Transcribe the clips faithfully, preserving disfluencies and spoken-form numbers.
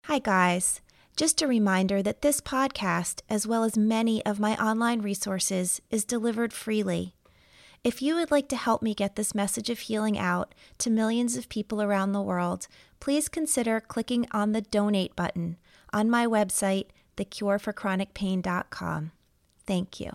Hi, guys. Just a reminder that this podcast, as well as many of my online resources, is delivered freely. If you would like to help me get this message of healing out to millions of people around the world, please consider clicking on the donate button on my website, the cure for chronic pain dot com. Thank you.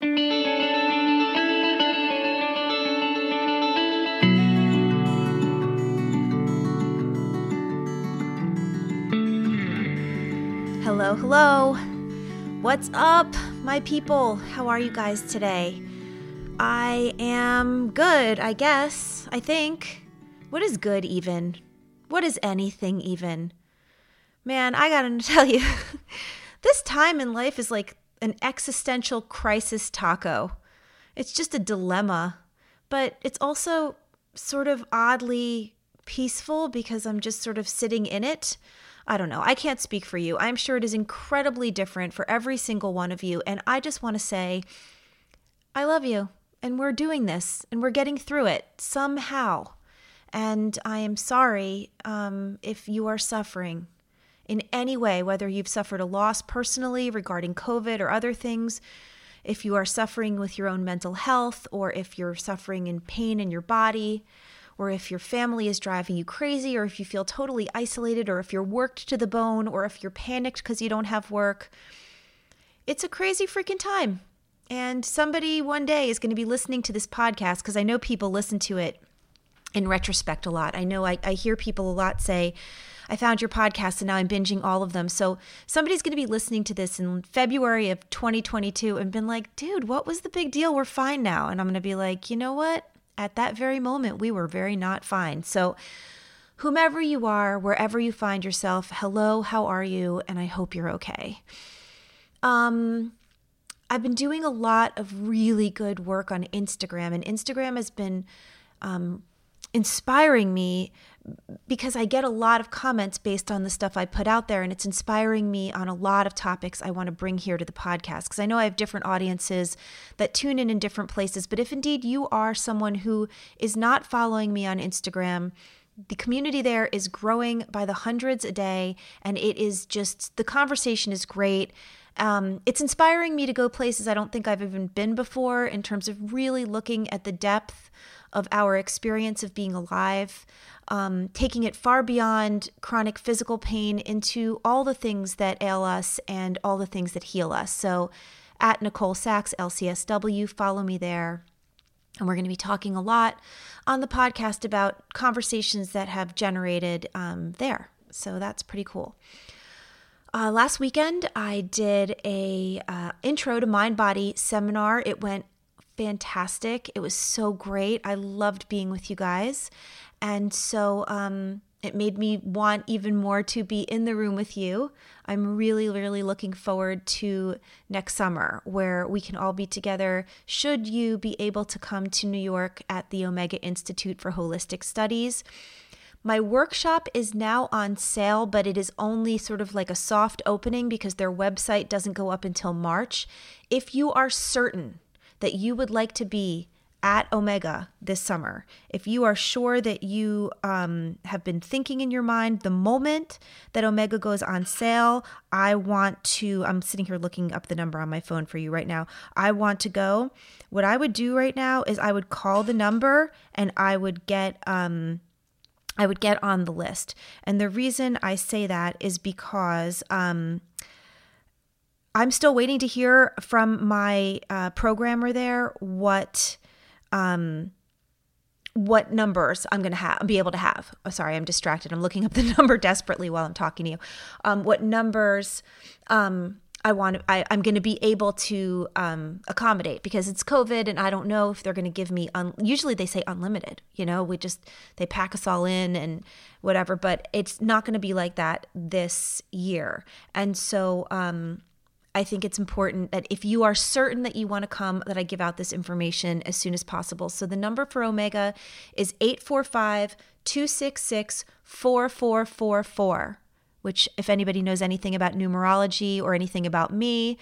Hello, hello. What's up, my people? How are you guys today? I am good, I guess. I think. What is good even? What is anything even? Man, I gotta tell you, this time in life is like an existential crisis taco. It's just a dilemma, but it's also sort of oddly peaceful because I'm just sort of sitting in it. I don't know. I can't speak for you. I'm sure it is incredibly different for every single one of you. And I just want to say, I love you. And we're doing this. And we're getting through it somehow. And I am sorry um, if you are suffering in any way, whether you've suffered a loss personally regarding COVID or other things, if you are suffering with your own mental health, or if you're suffering in pain in your body, or if your family is driving you crazy, or if you feel totally isolated, or if you're worked to the bone, or if you're panicked because you don't have work. It's a crazy freaking time. And somebody one day is going to be listening to this podcast, because I know people listen to it in retrospect a lot. I know I, I hear people a lot say, I found your podcast and now I'm binging all of them. So somebody's going to be listening to this in February of twenty twenty-two and been like, dude, what was the big deal? We're fine now. And I'm going to be like, you know what? At that very moment, we were very not fine. So whomever you are, wherever you find yourself, hello, how are you? And I hope you're okay. Um, I've been doing a lot of really good work on Instagram, and Instagram has been um, inspiring me because I get a lot of comments based on the stuff I put out there, and it's inspiring me on a lot of topics I want to bring here to the podcast, because I know I have different audiences that tune in in different places. But if indeed you are someone who is not following me on Instagram, the community there is growing by the hundreds a day, and it is just, the conversation is great. Um, it's inspiring me to go places I don't think I've even been before, in terms of really looking at the depth of our experience of being alive, um, taking it far beyond chronic physical pain into all the things that ail us and all the things that heal us. So at Nicole Sachs, L C S W, follow me there. And we're going to be talking a lot on the podcast about conversations that have generated um, there. So that's pretty cool. Uh, last weekend, I did a uh, intro to Mind Body seminar. It went fantastic. It was so great. I loved being with you guys. And so um, it made me want even more to be in the room with you. I'm really, really looking forward to next summer, where we can all be together, should you be able to come to New York at the Omega Institute for Holistic Studies. My workshop is now on sale, but it is only sort of like a soft opening because their website doesn't go up until March. If you are certain that you would like to be at Omega this summer, if you are sure that you um, have been thinking in your mind, the moment that Omega goes on sale, I want to, I'm sitting here looking up the number on my phone for you right now. I want to go. What I would do right now is I would call the number and I would get, um, I would get on the list. And the reason I say that is because um, I'm still waiting to hear from my uh, programmer there what um, what numbers I'm going to have, be able to have. Oh, sorry, I'm distracted. I'm looking up the number desperately while I'm talking to you. Um, what numbers um, I want, I, I'm going to be able to um, accommodate, because it's COVID and I don't know if they're going to give me, un- usually they say unlimited, you know, we just, they pack us all in and whatever, but it's not going to be like that this year. And so um, I think it's important that if you are certain that you want to come, that I give out this information as soon as possible. So the number for Omega is eight four five, two six six, four four four four. Which, if anybody knows anything about numerology or anything about me,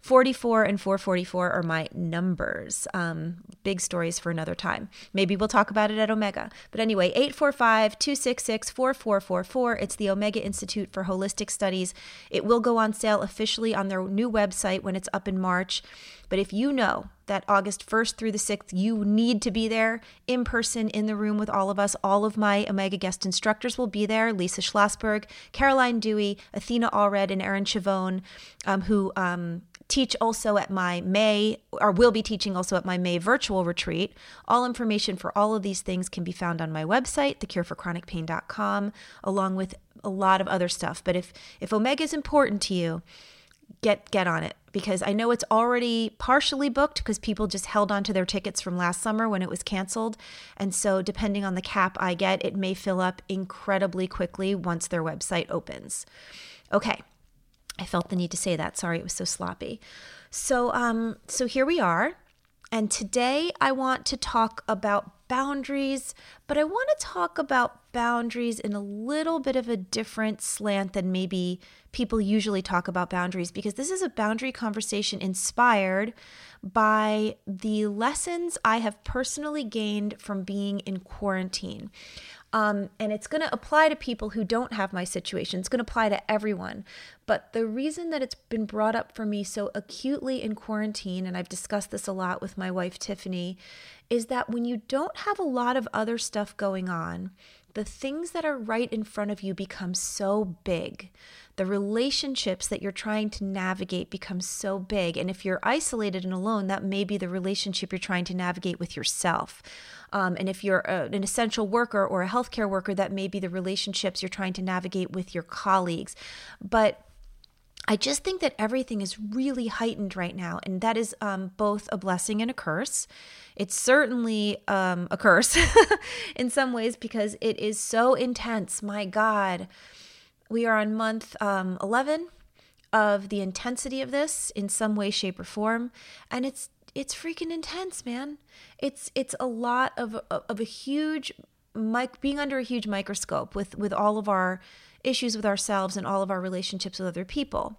forty-four and four forty-four are my numbers. Um, big stories for another time. Maybe we'll talk about it at Omega. But anyway, eight four five, two six six, four four four four. It's the Omega Institute for Holistic Studies. It will go on sale officially on their new website when it's up in March. But if you know that August first through the sixth, you need to be there in person in the room with all of us. All of my Omega guest instructors will be there. Lisa Schlossberg, Caroline Dewey, Athena Allred, and Erin Chavone, um, who um, teach also at my May, or will be teaching also at my May virtual retreat. All information for all of these things can be found on my website, the cure for chronic pain dot com, along with a lot of other stuff. But if, if Omega is important to you, get get on it, because I know it's already partially booked because people just held on to their tickets from last summer when it was canceled. And so depending on the cap I get, it may fill up incredibly quickly once their website opens. Okay. I felt the need to say that. Sorry, it was so sloppy. So, um, so here we are. And today I want to talk about boundaries, but I want to talk about boundaries in a little bit of a different slant than maybe people usually talk about boundaries, because this is a boundary conversation inspired by the lessons I have personally gained from being in quarantine. Um, and it's going to apply to people who don't have my situation. It's going to apply to everyone. But the reason that it's been brought up for me so acutely in quarantine, and I've discussed this a lot with my wife, Tiffany, is that when you don't have a lot of other stuff going on, the things that are right in front of you become so big. The relationships that you're trying to navigate become so big. And if you're isolated and alone, that may be the relationship you're trying to navigate with yourself. Um, and if you're a, an essential worker or a healthcare worker, that may be the relationships you're trying to navigate with your colleagues. But I just think that everything is really heightened right now, and that is um, both a blessing and a curse. It's certainly um, a curse in some ways because it is so intense. My God, we are on month um, eleven of the intensity of this in some way, shape, or form, and it's it's freaking intense, man. It's it's a lot of of a huge mic being under a huge microscope with with all of our issues with ourselves and all of our relationships with other people.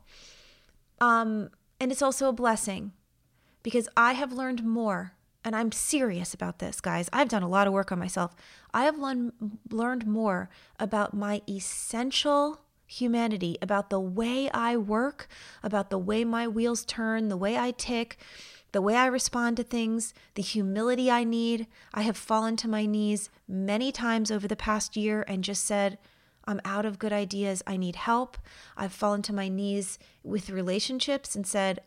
Um, and it's also a blessing because I have learned more, and I'm serious about this, guys. I've done a lot of work on myself. I have learned learned more about my essential humanity, about the way I work, about the way my wheels turn, the way I tick, the way I respond to things, the humility I need. I have fallen to my knees many times over the past year and just said, I'm out of good ideas. I need help. I've fallen to my knees with relationships and said,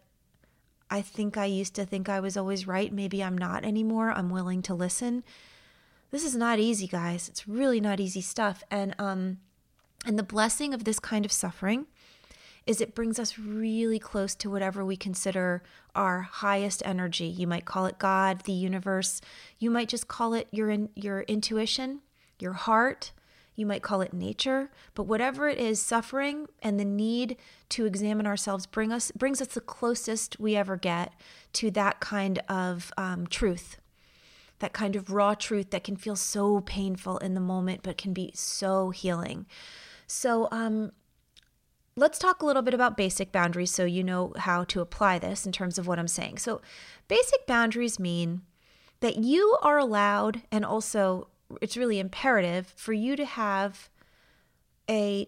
I think I used to think I was always right. Maybe I'm not anymore. I'm willing to listen. This is not easy, guys. It's really not easy stuff. And um, and the blessing of this kind of suffering is it brings us really close to whatever we consider our highest energy. You might call it God, the universe. You might just call it your in, your intuition, your heart. You might call it nature, but whatever it is, suffering and the need to examine ourselves bring us brings us the closest we ever get to that kind of um, truth, that kind of raw truth that can feel so painful in the moment, but can be so healing. So um, let's talk a little bit about basic boundaries so you know how to apply this in terms of what I'm saying. So basic boundaries mean that you are allowed, and also it's really imperative for you to have a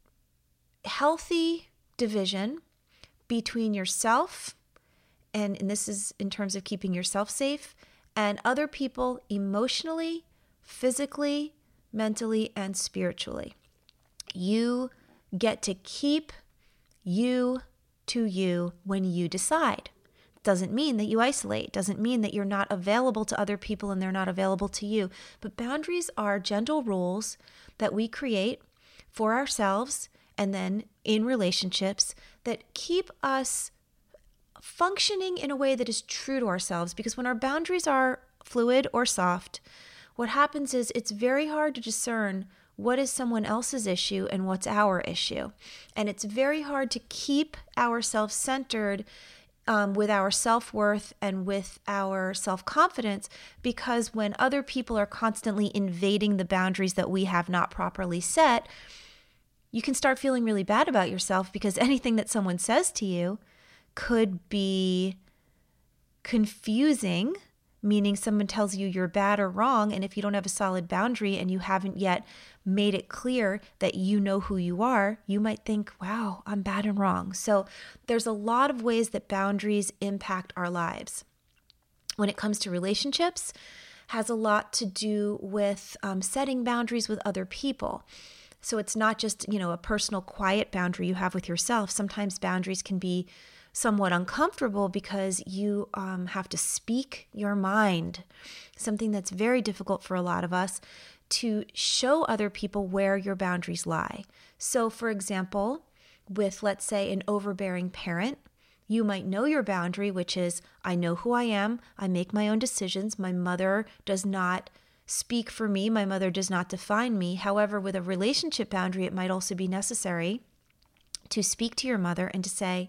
healthy division between yourself, and, and this is in terms of keeping yourself safe, and other people emotionally, physically, mentally, and spiritually. You get to keep you to you when you decide. Doesn't mean that you isolate, doesn't mean that you're not available to other people and they're not available to you. But boundaries are gentle rules that we create for ourselves and then in relationships that keep us functioning in a way that is true to ourselves. Because when our boundaries are fluid or soft, what happens is it's very hard to discern what is someone else's issue and what's our issue. And it's very hard to keep ourselves centered Um, with our self-worth and with our self-confidence, because when other people are constantly invading the boundaries that we have not properly set, you can start feeling really bad about yourself because anything that someone says to you could be confusing, meaning someone tells you you're bad or wrong, and if you don't have a solid boundary and you haven't yet made it clear that you know who you are, you might think, wow, I'm bad and wrong. So there's a lot of ways that boundaries impact our lives. When it comes to relationships, has a lot to do with um, setting boundaries with other people. So it's not just, you know, a personal quiet boundary you have with yourself. Sometimes boundaries can be somewhat uncomfortable because you um, have to speak your mind, something that's very difficult for a lot of us, to show other people where your boundaries lie. So for example, with, let's say, an overbearing parent, you might know your boundary, which is, I know who I am, I make my own decisions, my mother does not speak for me, my mother does not define me. However, with a relationship boundary, it might also be necessary to speak to your mother and to say,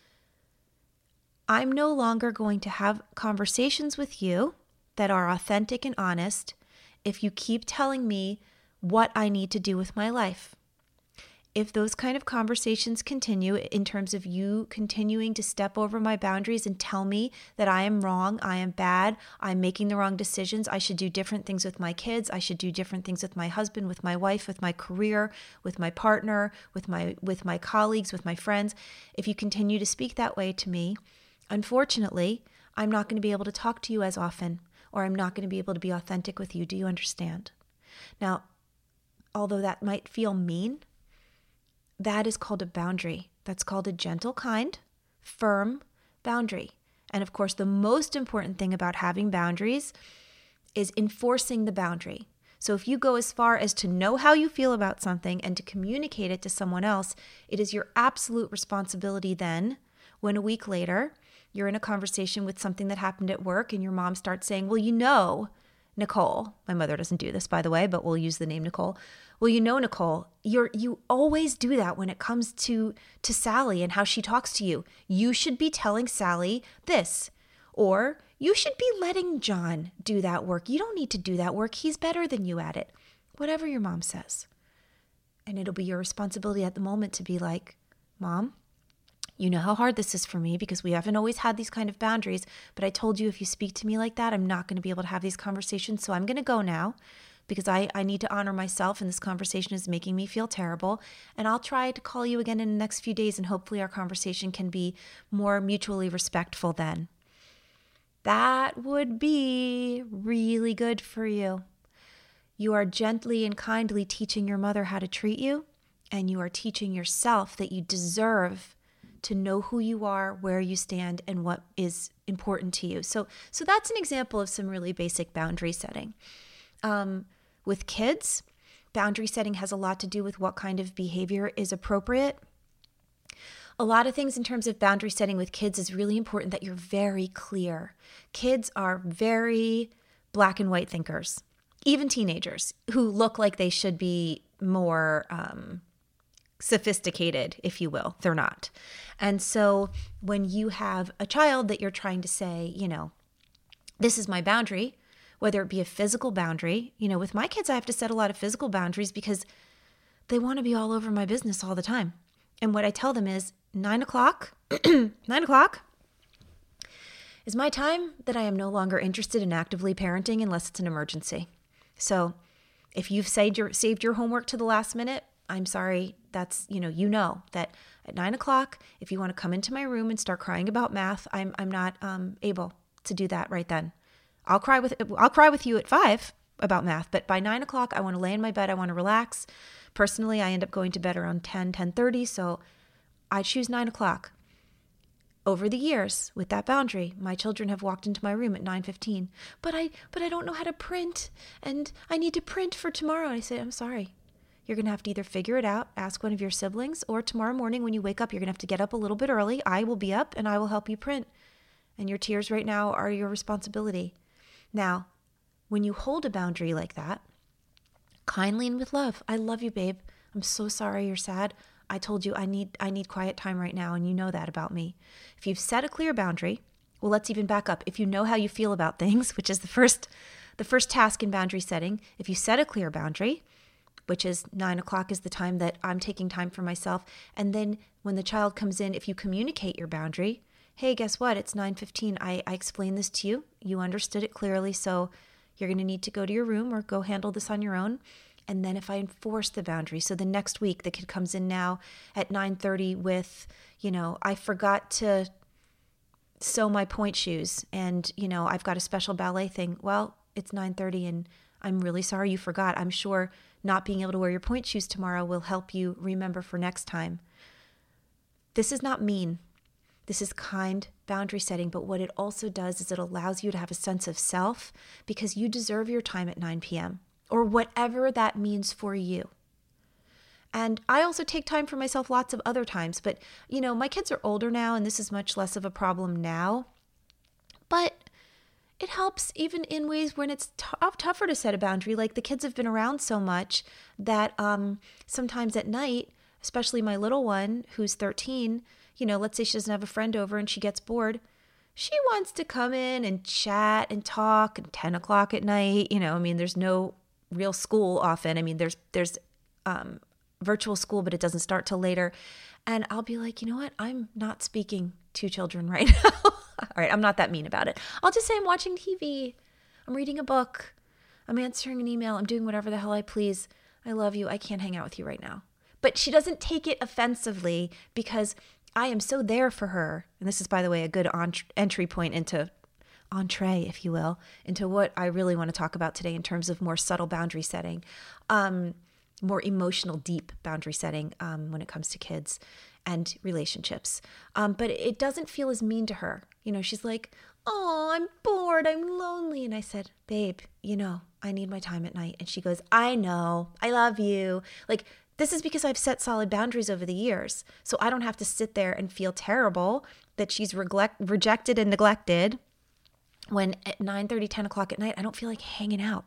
I'm no longer going to have conversations with you that are authentic and honest if you keep telling me what I need to do with my life. If those kind of conversations continue in terms of you continuing to step over my boundaries and tell me that I am wrong, I am bad, I'm making the wrong decisions, I should do different things with my kids, I should do different things with my husband, with my wife, with my career, with my partner, with my with my colleagues, with my friends, if you continue to speak that way to me, unfortunately, I'm not going to be able to talk to you as often, or I'm not going to be able to be authentic with you. Do you understand? Now, although that might feel mean, that is called a boundary. That's called a gentle, kind, firm boundary. And of course, the most important thing about having boundaries is enforcing the boundary. So if you go as far as to know how you feel about something and to communicate it to someone else, it is your absolute responsibility then, when a week later, you're in a conversation with something that happened at work and your mom starts saying, well, you know, Nicole, my mother doesn't do this, by the way, but we'll use the name Nicole. Well, you know, Nicole, you're, you always do that when it comes to, to Sally and how she talks to you. You should be telling Sally this, or you should be letting John do that work. You don't need to do that work. He's better than you at it. Whatever your mom says. And it'll be your responsibility at the moment to be like, Mom, you know how hard this is for me because we haven't always had these kind of boundaries, but I told you if you speak to me like that, I'm not going to be able to have these conversations. So I'm going to go now because I, I need to honor myself and this conversation is making me feel terrible. And I'll try to call you again in the next few days and hopefully our conversation can be more mutually respectful then. That would be really good for you. You are gently and kindly teaching your mother how to treat you, and you are teaching yourself that you deserve to know who you are, where you stand, and what is important to you. So, so that's an example of some really basic boundary setting. Um, with kids, boundary setting has a lot to do with what kind of behavior is appropriate. A lot of things in terms of boundary setting with kids is really important that you're very clear. Kids are very black and white thinkers, even teenagers who look like they should be more um, sophisticated, if you will. They're not. And so when you have a child that you're trying to say, you know, this is my boundary, whether it be a physical boundary, you know, with my kids, I have to set a lot of physical boundaries because they want to be all over my business all the time. And what I tell them is nine o'clock, nine o'clock is my time that I am no longer interested in actively parenting unless it's an emergency. So if you've saved your, saved your homework to the last minute, I'm sorry, that's, you know, you know that at nine o'clock, if you want to come into my room and start crying about math, I'm I'm not um, able to do that right then. I'll cry with I'll cry with you at five about math, but by nine o'clock, I want to lay in my bed, I want to relax. Personally, I end up going to bed around ten, ten thirty, so I choose nine o'clock. Over the years, with that boundary, my children have walked into my room at nine fifteen. But I but I don't know how to print, and I need to print for tomorrow. And I say, I'm sorry. You're going to have to either figure it out, ask one of your siblings, or tomorrow morning when you wake up, you're going to have to get up a little bit early. I will be up and I will help you print. And your tears right now are your responsibility. Now, when you hold a boundary like that, kindly and with love, I love you, babe. I'm so sorry you're sad. I told you I need I need quiet time right now, and you know that about me. If you've set a clear boundary, well, let's even back up. If you know how you feel about things, which is the first the first task in boundary setting, if you set a clear boundary, which is nine o'clock is the time that I'm taking time for myself. And then when the child comes in, if you communicate your boundary, hey, guess what? It's nine fifteen. I, I explained this to you. You understood it clearly. So you're going to need to go to your room or go handle this on your own. And then if I enforce the boundary, so the next week the kid comes in now at nine thirty with, you know, I forgot to sew my point shoes and, you know, I've got a special ballet thing. Well, it's nine thirty and I'm really sorry you forgot. I'm sure not being able to wear your point shoes tomorrow will help you remember for next time. This is not mean. This is kind boundary setting, but what it also does is it allows you to have a sense of self because you deserve your time at nine p.m. or whatever that means for you. And I also take time for myself lots of other times, but you know, my kids are older now and this is much less of a problem now, but it helps even in ways when it's t- tougher to set a boundary. Like the kids have been around so much that um, sometimes at night, especially my little one who's thirteen, you know, let's say she doesn't have a friend over and she gets bored. She wants to come in and chat and talk at ten o'clock at night. You know, I mean, there's no real school often. I mean, there's, there's um, virtual school, but it doesn't start till later. And I'll be like, you know what? I'm not speaking to children right now. All right, I'm not that mean about it. I'll just say I'm watching T V. I'm reading a book. I'm answering an email. I'm doing whatever the hell I please. I love you. I can't hang out with you right now. But she doesn't take it offensively because I am so there for her. And this is, by the way, a good ent- entry point into entree, if you will, into what I really want to talk about today in terms of more subtle boundary setting, um, more emotional, deep boundary setting um, when it comes to kids and relationships. Um, but it doesn't feel as mean to her. You know, she's like, oh, I'm bored. I'm lonely. And I said, babe, you know, I need my time at night. And she goes, I know. I love you. Like, this is because I've set solid boundaries over the years. So I don't have to sit there and feel terrible that she's reglect, rejected and neglected when at nine thirty, ten o'clock at night, I don't feel like hanging out.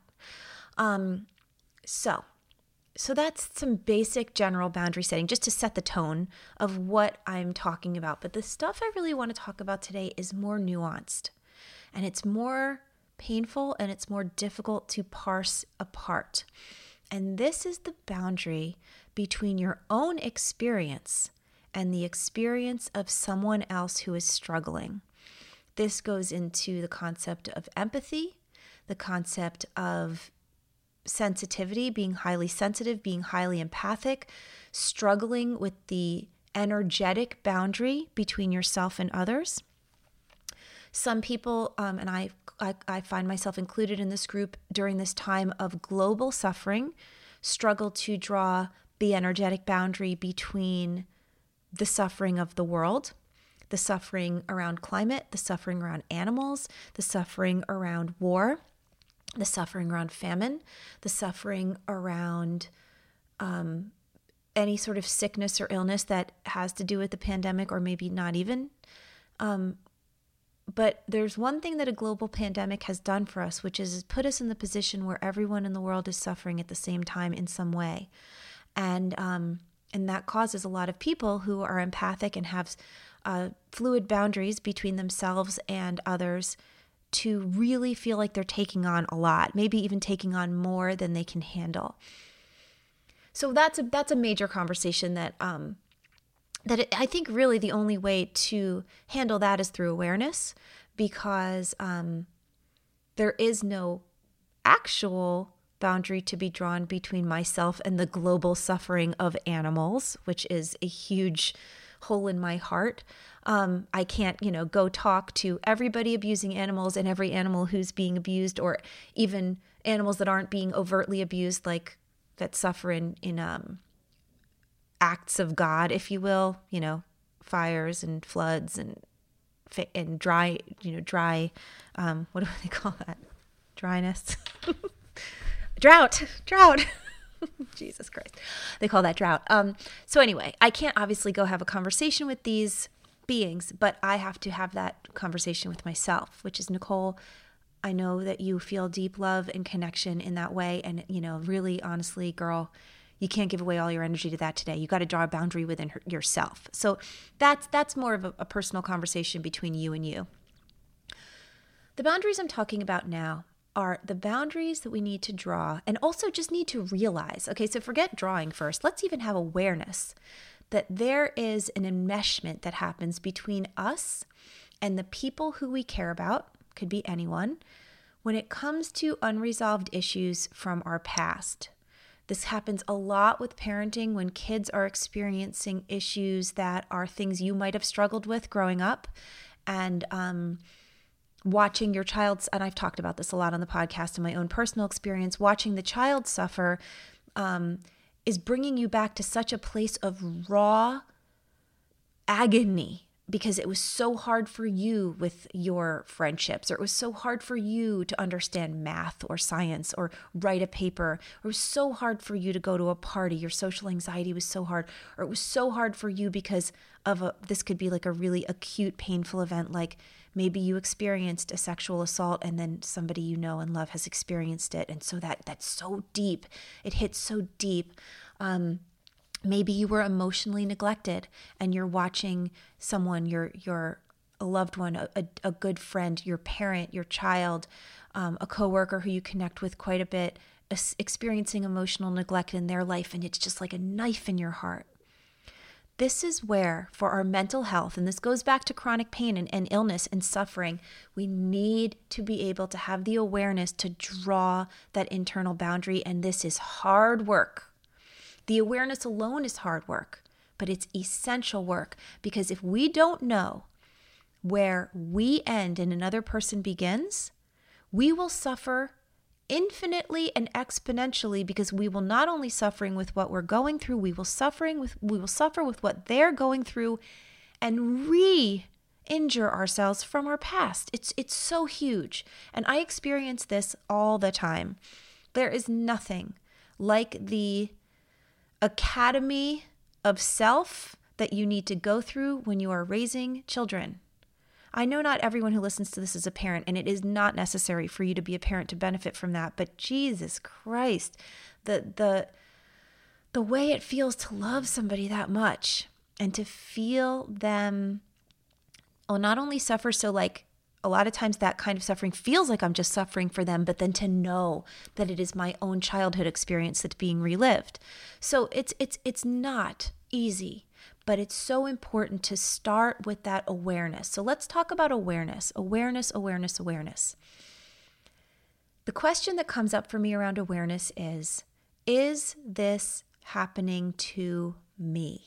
Um, so, so that's some basic general boundary setting just to set the tone of what I'm talking about. But the stuff I really want to talk about today is more nuanced and it's more painful and it's more difficult to parse apart. And this is the boundary between your own experience and the experience of someone else who is struggling. This goes into the concept of empathy, the concept of sensitivity, being highly sensitive, being highly empathic, struggling with the energetic boundary between yourself and others. Some people, um, and I, I, I find myself included in this group during this time of global suffering, struggle to draw the energetic boundary between the suffering of the world, the suffering around climate, the suffering around animals, the suffering around war, the suffering around famine, the suffering around um, any sort of sickness or illness that has to do with the pandemic or maybe not even. Um, but there's one thing that a global pandemic has done for us, which is put us in the position where everyone in the world is suffering at the same time in some way. And um, and that causes a lot of people who are empathic and have uh, fluid boundaries between themselves and others to really feel like they're taking on a lot, maybe even taking on more than they can handle. So that's a that's a major conversation that um, that it, I think really the only way to handle that is through awareness, because um, there is no actual boundary to be drawn between myself and the global suffering of animals, which is a huge hole in my heart. Um, I can't, you know, go talk to everybody abusing animals and every animal who's being abused, or even animals that aren't being overtly abused, like that suffer in, in um, acts of God, if you will, you know, fires and floods and and dry, you know, dry, um, what do they call that? Dryness. Drought, drought. Jesus Christ. They call that drought. Um, so anyway, I can't obviously go have a conversation with these beings, but I have to have that conversation with myself, which is, Nicole, I know that you feel deep love and connection in that way. And, you know, really, honestly, girl, you can't give away all your energy to that today. You got to draw a boundary within her, yourself. So that's, that's more of a, a personal conversation between you and you. The boundaries I'm talking about now are the boundaries that we need to draw and also just need to realize. Okay, so forget drawing first. Let's even have awareness that there is an enmeshment that happens between us and the people who we care about, could be anyone, when it comes to unresolved issues from our past. This happens a lot with parenting when kids are experiencing issues that are things you might have struggled with growing up, and um, watching your child's, and I've talked about this a lot on the podcast in my own personal experience, watching the child suffer um, is bringing you back to such a place of raw agony, because it was so hard for you with your friendships, or it was so hard for you to understand math or science or write a paper, or it was so hard for you to go to a party. Your social anxiety was so hard, or it was so hard for you because of a, this could be like a really acute, painful event, like maybe you experienced a sexual assault and then somebody you know and love has experienced it. And so that that's so deep. It hits so deep. Um, Maybe you were emotionally neglected and you're watching someone, your your a loved one, a, a good friend, your parent, your child, um, a coworker who you connect with quite a bit, experiencing emotional neglect in their life, and it's just like a knife in your heart. This is where, for our mental health, and this goes back to chronic pain and, and illness and suffering, we need to be able to have the awareness to draw that internal boundary, and this is hard work. The awareness alone is hard work, but it's essential work, because if we don't know where we end and another person begins, we will suffer infinitely and exponentially, because we will not only suffering with what we're going through, we will suffering with we will suffer with what they're going through and re-injure ourselves from our past. It's it's so huge. And I experience this all the time. There is nothing like the academy of self that you need to go through when you are raising children. I know not everyone who listens to this is a parent, and it is not necessary for you to be a parent to benefit from that, but Jesus Christ, the the the way it feels to love somebody that much and to feel them, oh, not only suffer, so like a lot of times that kind of suffering feels like I'm just suffering for them, but then to know that it is my own childhood experience that's being relived. So it's it's it's not easy, but it's so important to start with that awareness. So let's talk about awareness, awareness, awareness, awareness. The question that comes up for me around awareness is, is this happening to me?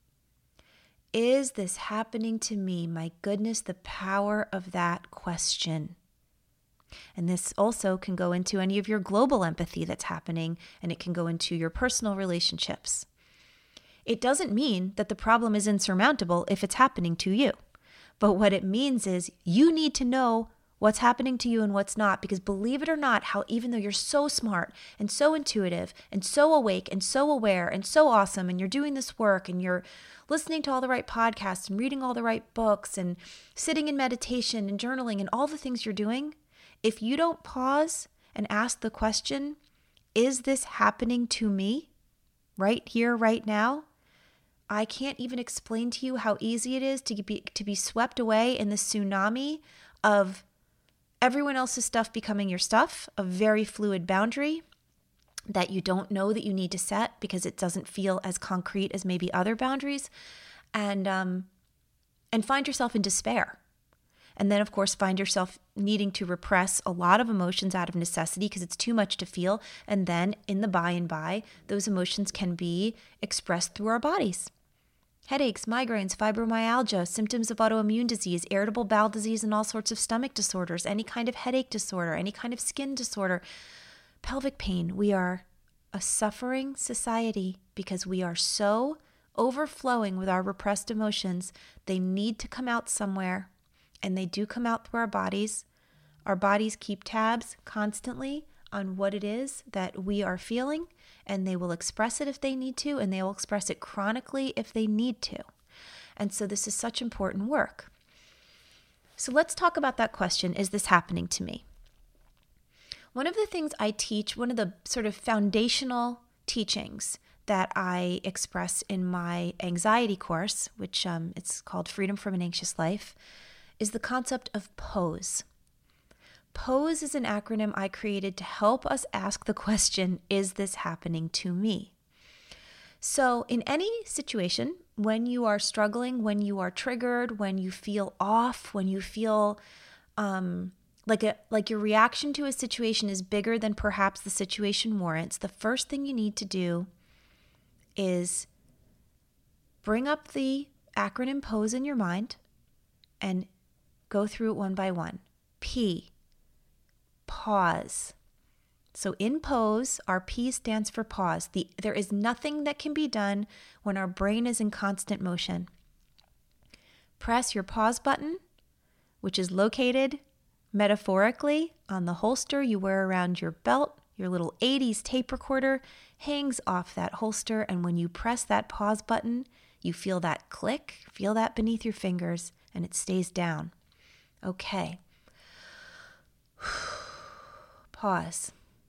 Is this happening to me? My goodness, the power of that question. And this also can go into any of your global empathy that's happening, and it can go into your personal relationships. It doesn't mean that the problem is insurmountable if it's happening to you. But what it means is you need to know what's happening to you and what's not, because believe it or not, how even though you're so smart and so intuitive and so awake and so aware and so awesome, and you're doing this work and you're listening to all the right podcasts and reading all the right books and sitting in meditation and journaling and all the things you're doing, if you don't pause and ask the question, is this happening to me right here, right now? I can't even explain to you how easy it is to be to be swept away in the tsunami of everyone else's stuff becoming your stuff, a very fluid boundary that you don't know that you need to set because it doesn't feel as concrete as maybe other boundaries, and um, and find yourself in despair. And then, of course, find yourself needing to repress a lot of emotions out of necessity because it's too much to feel. And then in the by and by, those emotions can be expressed through our bodies. Headaches, migraines, fibromyalgia, symptoms of autoimmune disease, irritable bowel disease, and all sorts of stomach disorders, any kind of headache disorder, any kind of skin disorder, pelvic pain. We are a suffering society because we are so overflowing with our repressed emotions. They need to come out somewhere, and they do come out through our bodies. Our bodies keep tabs constantly on what it is that we are feeling, and they will express it if they need to, and they will express it chronically if they need to. And so this is such important work. So let's talk about that question, is this happening to me? One of the things I teach, one of the sort of foundational teachings that I express in my anxiety course, which um, it's called Freedom from an Anxious Life, is the concept of POSE. POSE is an acronym I created to help us ask the question, is this happening to me? So in any situation, when you are struggling, when you are triggered, when you feel off, when you feel um, like a like your reaction to a situation is bigger than perhaps the situation warrants, the first thing you need to do is bring up the acronym POSE in your mind and go through it one by one. P, pause. So in POSE, our P stands for pause. The, there is nothing that can be done when our brain is in constant motion. Press your pause button, which is located metaphorically on the holster you wear around your belt. Your little eighties tape recorder hangs off that holster, and when you press that pause button, you feel that click, feel that beneath your fingers, and it stays down. Okay. Pause.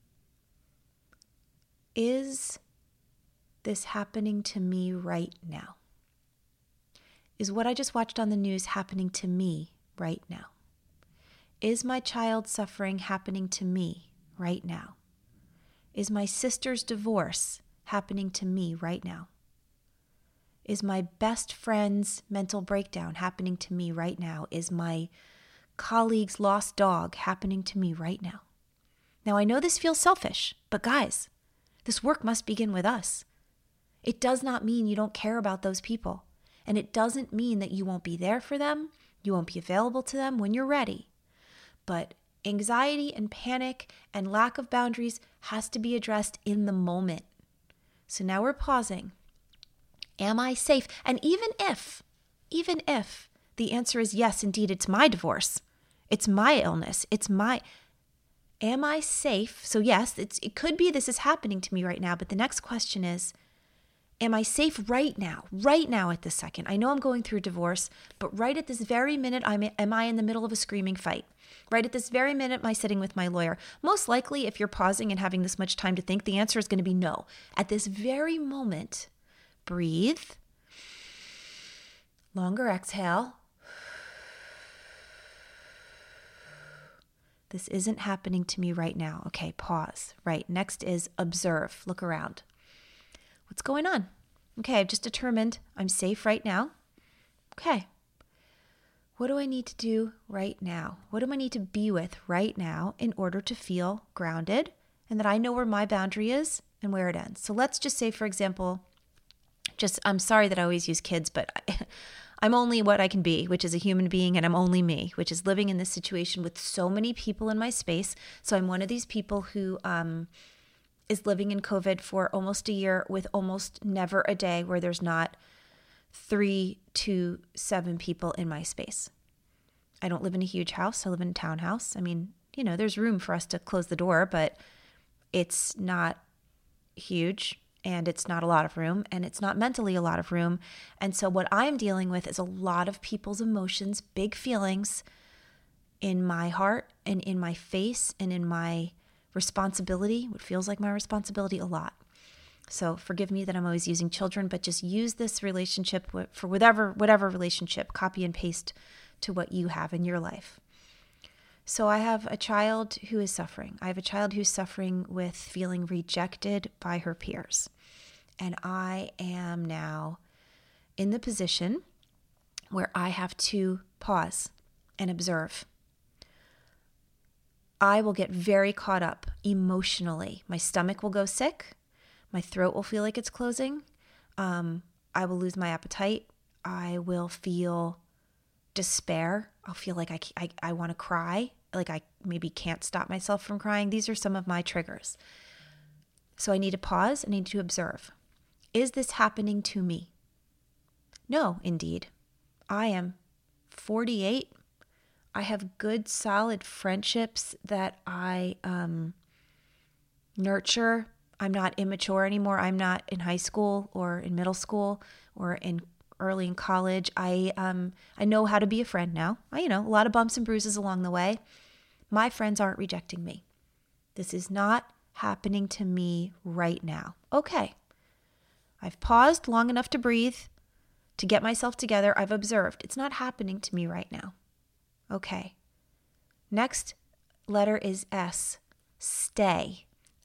Is this happening to me right now? Is what I just watched on the news happening to me right now? Is my child suffering happening to me right now? Is my sister's divorce happening to me right now? Is my best friend's mental breakdown happening to me right now? Is my colleague's lost dog happening to me right now? Now, I know this feels selfish, but guys, this work must begin with us. It does not mean you don't care about those people. And it doesn't mean that you won't be there for them, you won't be available to them when you're ready. But anxiety and panic and lack of boundaries has to be addressed in the moment. So now we're pausing. Am I safe? And even if, even if the answer is yes, indeed, it's my divorce, it's my illness, it's my... Am I safe? So yes, it's, it could be this is happening to me right now, but the next question is, am I safe right now, right now at this second? I know I'm going through divorce, but right at this very minute, I'm, am I in the middle of a screaming fight? Right at this very minute, am I sitting with my lawyer? Most likely, if you're pausing and having this much time to think, the answer is going to be no. At this very moment, breathe. Longer exhale. This isn't happening to me right now. Okay, pause. Right. Next is observe. Look around. What's going on? Okay, I've just determined I'm safe right now. Okay. What do I need to do right now? What do I need to be with right now in order to feel grounded and that I know where my boundary is and where it ends? So let's just say, for example, just, I'm sorry that I always use kids, but I, I'm only what I can be, which is a human being, and I'm only me, which is living in this situation with so many people in my space. So I'm one of these people who um, is living in COVID for almost a year with almost never a day where there's not three to seven people in my space. I don't live in a huge house. I live in a townhouse. I mean, you know, there's room for us to close the door, but it's not huge. And it's not a lot of room, and it's not mentally a lot of room. And so what I'm dealing with is a lot of people's emotions, big feelings in my heart and in my face and in my responsibility, what feels like my responsibility a lot. So forgive me that I'm always using children, but just use this relationship for whatever, whatever relationship, copy and paste to what you have in your life. So I have a child who is suffering. I have a child who's suffering with feeling rejected by her peers. And I am now in the position where I have to pause and observe. I will get very caught up emotionally. My stomach will go sick. My throat will feel like it's closing. Um, I will lose my appetite. I will feel despair. I'll feel like I, I, I want to cry, like I maybe can't stop myself from crying. These are some of my triggers. So I need to pause. I need to observe. Is this happening to me? No, indeed. I am forty-eight. I have good, solid friendships that I um, nurture. I'm not immature anymore. I'm not in high school or in middle school or in early in college. I um I know how to be a friend now. I, you know, a lot of bumps and bruises along the way. My friends aren't rejecting me. This is not happening to me right now. Okay. I've paused long enough to breathe, to get myself together. I've observed. It's not happening to me right now. Okay. Next letter is S. Stay.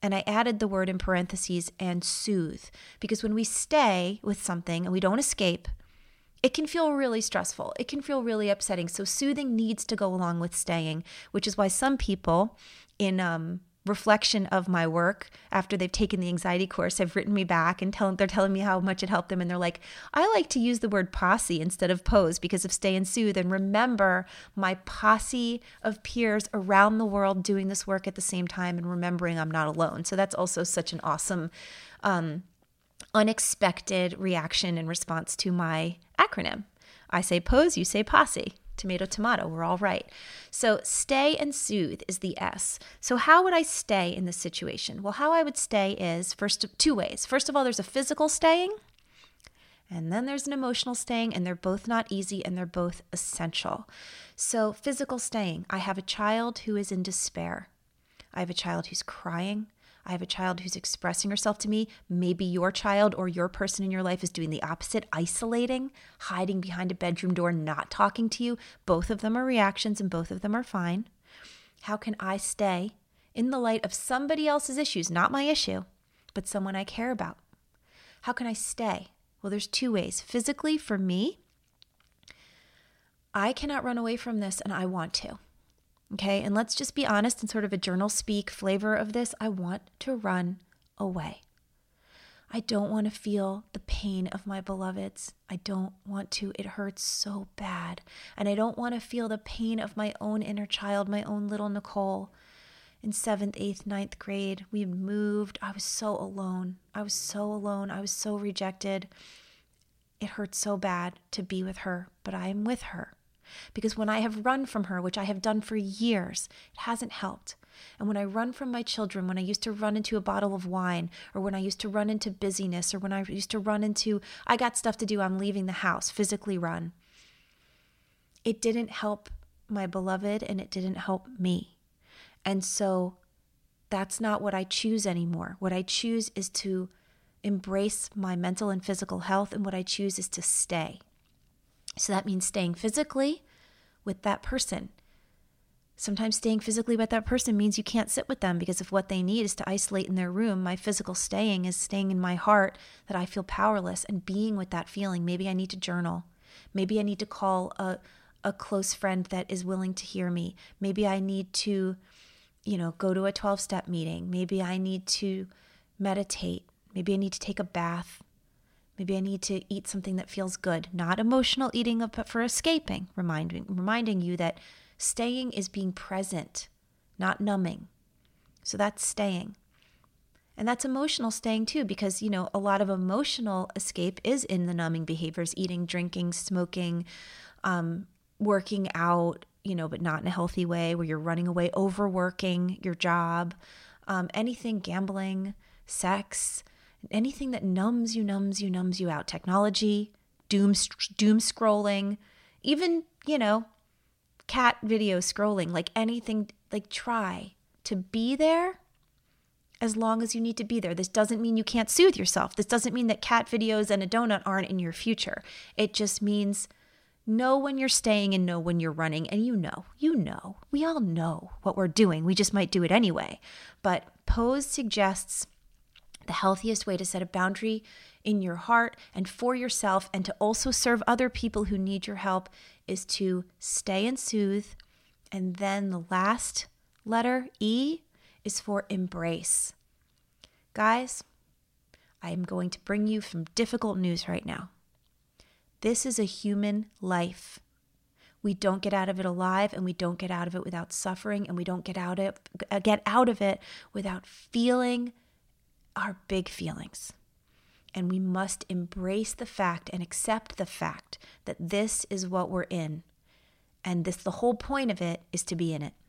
And I added the word in parentheses and soothe, because when we stay with something and we don't escape, it can feel really stressful. It can feel really upsetting. So soothing needs to go along with staying, which is why some people in um, reflection of my work after they've taken the anxiety course have written me back and tell, they're telling me how much it helped them. And they're like, I like to use the word posse instead of pose because of stay and soothe. And remember my posse of peers around the world doing this work at the same time and remembering I'm not alone. So that's also such an awesome um, unexpected reaction in response to my acronym. I say pose, you say posse. Tomato, tomato, we're all right. So stay and soothe is the S. So how would I stay in this situation? Well, how I would stay is first two ways. First of all, there's a physical staying, and then there's an emotional staying, and they're both not easy, and they're both essential. So physical staying, I have a child who is in despair. I have a child who's crying. I have a child who's expressing herself to me. Maybe your child or your person in your life is doing the opposite, isolating, hiding behind a bedroom door, not talking to you. Both of them are reactions and both of them are fine. How can I stay in the light of somebody else's issues, not my issue, but someone I care about? How can I stay? Well, there's two ways. Physically, for me, I cannot run away from this and I want to. Okay, and let's just be honest in sort of a journal speak flavor of this. I want to run away. I don't want to feel the pain of my beloveds. I don't want to. It hurts so bad. And I don't want to feel the pain of my own inner child, my own little Nicole. In seventh, eighth, ninth grade, we moved. I was so alone. I was so alone. I was so rejected. It hurt so bad to be with her, but I am with her. Because when I have run from her, which I have done for years, it hasn't helped. And when I run from my children, when I used to run into a bottle of wine, or when I used to run into busyness, or when I used to run into, I got stuff to do, I'm leaving the house, physically run, it didn't help my beloved and it didn't help me. And so that's not what I choose anymore. What I choose is to embrace my mental and physical health, and what I choose is to stay. So that means staying physically with that person. Sometimes staying physically with that person means you can't sit with them because if what they need is to isolate in their room, my physical staying is staying in my heart that I feel powerless and being with that feeling. Maybe I need to journal. Maybe I need to call a, a close friend that is willing to hear me. Maybe I need to, you know, go to a twelve-step meeting. Maybe I need to meditate. Maybe I need to take a bath. Maybe I need to eat something that feels good, not emotional eating but for escaping, reminding, reminding you that staying is being present, not numbing. So that's staying. And that's emotional staying too, because, you know, a lot of emotional escape is in the numbing behaviors, eating, drinking, smoking, um, working out, you know, but not in a healthy way where you're running away, overworking your job, um, anything, gambling, sex, anything that numbs you, numbs you, numbs you out. Technology, doom, doom scrolling, even, you know, cat video scrolling, like anything, like try to be there as long as you need to be there. This doesn't mean you can't soothe yourself. This doesn't mean that cat videos and a donut aren't in your future. It just means know when you're staying and know when you're running. And you know, you know, we all know what we're doing. We just might do it anyway. But Pose suggests the healthiest way to set a boundary in your heart and for yourself and to also serve other people who need your help is to stay and soothe. And then the last letter, E, is for embrace. Guys, I am going to bring you some difficult news right now. This is a human life. We don't get out of it alive, and we don't get out of it without suffering, and we don't get out of get out of it without feeling our big feelings. And we must embrace the fact and accept the fact that this is what we're in. And this, the whole point of it is to be in it.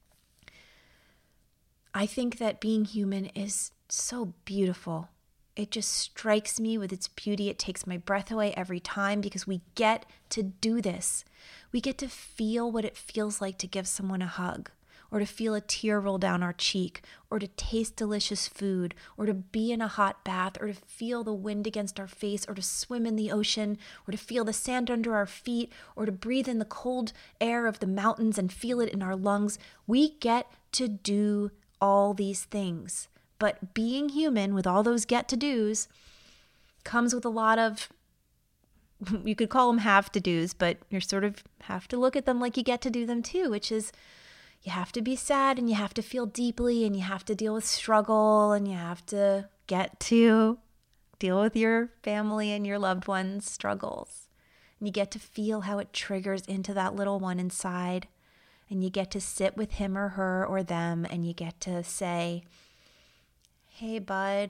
I think that being human is so beautiful. It just strikes me with its beauty. It takes my breath away every time because we get to do this. We get to feel what it feels like to give someone a hug, or to feel a tear roll down our cheek, or to taste delicious food, or to be in a hot bath, or to feel the wind against our face, or to swim in the ocean, or to feel the sand under our feet, or to breathe in the cold air of the mountains and feel it in our lungs. We get to do all these things, But being human with all those get-to-dos comes with a lot of, you could call them have-to-dos, but you sort of have to look at them like you get to do them too, which is you have to be sad and you have to feel deeply and you have to deal with struggle and you have to get to deal with your family and your loved ones' struggles. And you get to feel how it triggers into that little one inside. And you get to sit with him or her or them and you get to say, hey, bud,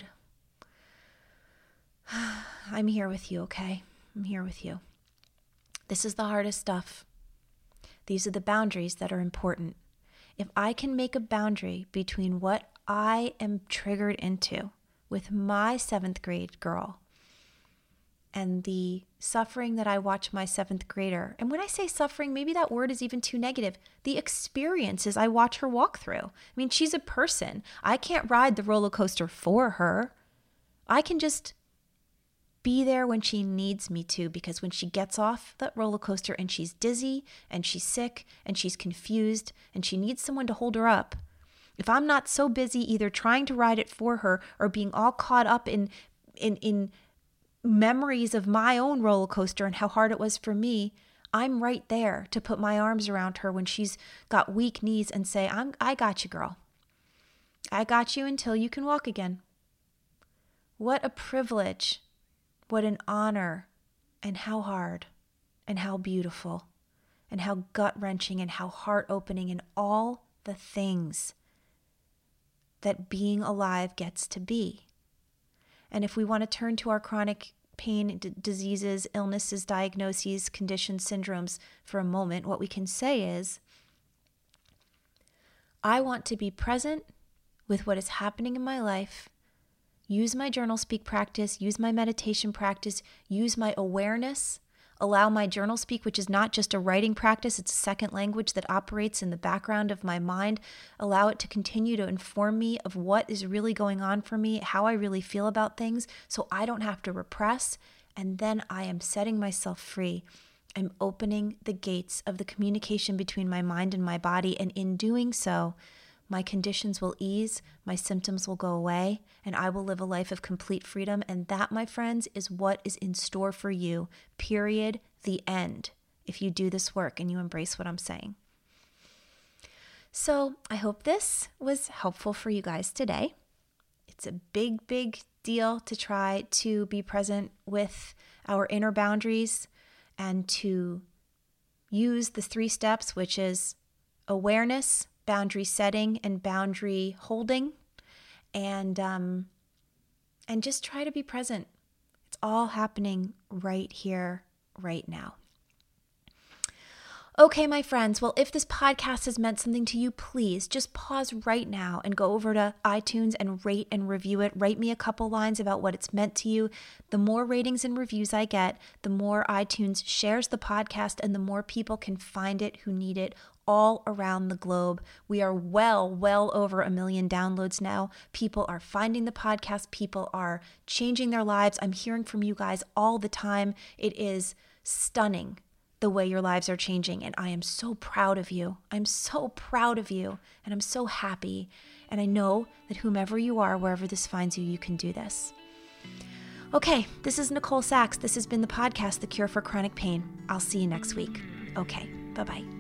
I'm here with you, okay? I'm here with you. This is the hardest stuff. These are the boundaries that are important. If I can make a boundary between what I am triggered into with my seventh grade girl and the suffering that I watch my seventh grader, and when I say suffering, maybe that word is even too negative, the experiences I watch her walk through. I mean, she's a person. I can't ride the roller coaster for her. I can just be there when she needs me to, because when she gets off that roller coaster and she's dizzy and she's sick and she's confused and she needs someone to hold her up, if I'm not so busy either trying to ride it for her or being all caught up in in in memories of my own roller coaster and how hard it was for me, I'm right there to put my arms around her when she's got weak knees and say, I'm I got you, girl. I got you until you can walk again. What a privilege. What an honor, and how hard, and how beautiful, and how gut-wrenching, and how heart-opening, and all the things that being alive gets to be. And if we want to turn to our chronic pain, d- diseases, illnesses, diagnoses, conditions, syndromes for a moment, what we can say is, I want to be present with what is happening in my life. Use my journal speak practice, use my meditation practice, use my awareness, allow my journal speak, which is not just a writing practice, it's a second language that operates in the background of my mind, allow it to continue to inform me of what is really going on for me, how I really feel about things, so I don't have to repress, and then I am setting myself free. I'm opening the gates of the communication between my mind and my body, and in doing so, my conditions will ease, my symptoms will go away, and I will live a life of complete freedom. And that, my friends, is what is in store for you, period, the end, if you do this work and you embrace what I'm saying. So I hope this was helpful for you guys today. It's a big, big deal to try to be present with our inner boundaries and to use the three steps, which is awareness, boundary setting, and boundary holding, and um, and just try to be present. It's all happening right here, right now. Okay, my friends, well, if this podcast has meant something to you, please just pause right now and go over to iTunes and rate and review it. Write me a couple lines about what it's meant to you. The more ratings and reviews I get, the more iTunes shares the podcast and the more people can find it who need it all around the globe. We are well, well over a million downloads now. People are finding the podcast. People are changing their lives. I'm hearing from you guys all the time. It is stunning the way your lives are changing, and I am so proud of you. I'm so proud of you, and I'm so happy. And I know that whomever you are, wherever this finds you, you can do this. Okay, this is Nicole Sachs. This has been the podcast, The Cure for Chronic Pain. I'll see you next week. Okay, bye-bye.